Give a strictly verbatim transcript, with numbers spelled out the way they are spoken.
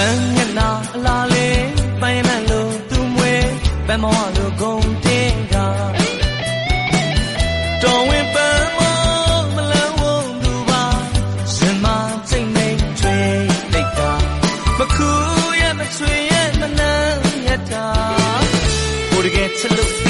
မျက်နှာအလားလေးပိုင်းမလို့သူမွေပန်းမောလို့ဂုံတင်ကတော်ဝင်ပန်းမောမလန်းဝုံသူပါရှင်မစိတ်မိတ်ချွေလိတ်တာမခူရဲ့မချွေရဲ့မနှမ်းရတာကိုတကယ်ချစ်လို့